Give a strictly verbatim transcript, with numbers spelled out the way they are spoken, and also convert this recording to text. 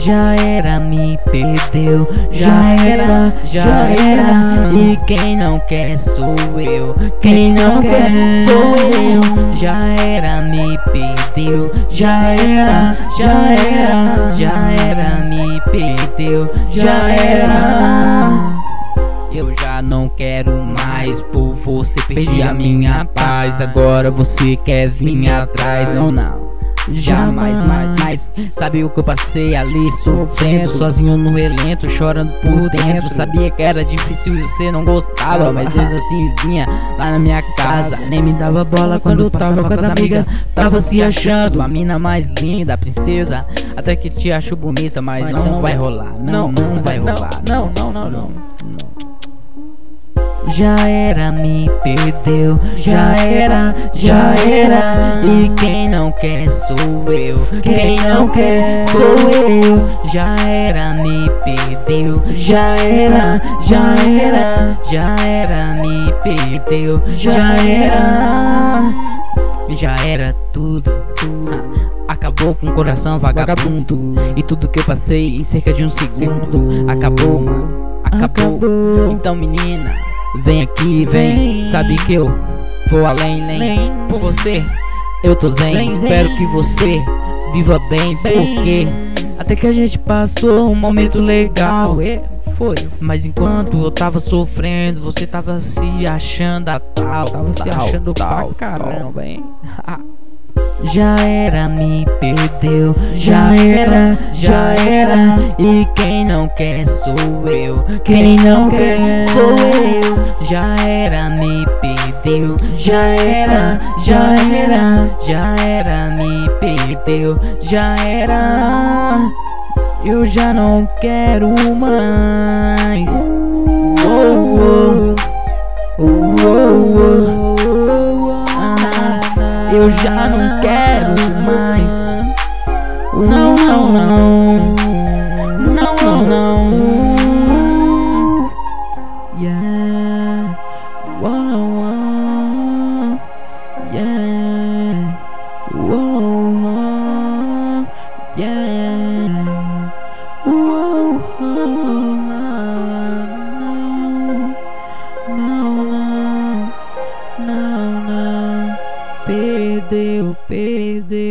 Já era, me perdeu. Já era, já era. E quem não quer sou eu. Quem não quer sou eu. Já era, me perdeu. Já era, já era. Já era, me perdeu. Já era. Eu já não quero mais, por você perdi a minha paz. Agora você quer vir atrás. Não, não, jamais, mais, mais. Sabe o que eu passei ali sofrendo, sozinho no relento, chorando por dentro. Sabia que era difícil e você não gostava, mas mesmo assim vinha lá na minha casa. Nem me dava bola quando eu tava com as amigas. Tava se achando a mina mais linda, a princesa. Até que te acho bonita, mas não vai rolar. Não, não vai rolar. Não, não, não, não. Já era, me perdeu. Já era, já era. E quem não quer sou eu. Quem não quer sou eu. Já era, me perdeu. Já era, já era. Já era, me perdeu. Já era. Já era tudo, tudo. Acabou com o coração vagabundo. E tudo que eu passei em cerca de um segundo. Acabou, mano, acabou. Então, menina, vem aqui, vem. Sabe que eu vou além, além. Por você eu tô zen. Espero que você viva bem, porque até que a gente passou um momento legal. Foi, mas enquanto eu tava sofrendo, você tava se achando a tal. Tava se achando pra caramba, hein? Já era, me perdeu. Já era, já era. E quem não quer sou eu. Quem não quer sou eu. Já era, me perdeu. Já era, já era. Já era, me perdeu. Já era. Eu já não quero mais. Oh, oh, oh, oh, oh. Ah, eu já não quero mais. Não, não, não. Não, não, não. Yeah. Whoa, whoa. Yeah. Whoa, whoa. Yeah. Whoa, whoa. Não, não, não, não. Perdeu, perdeu.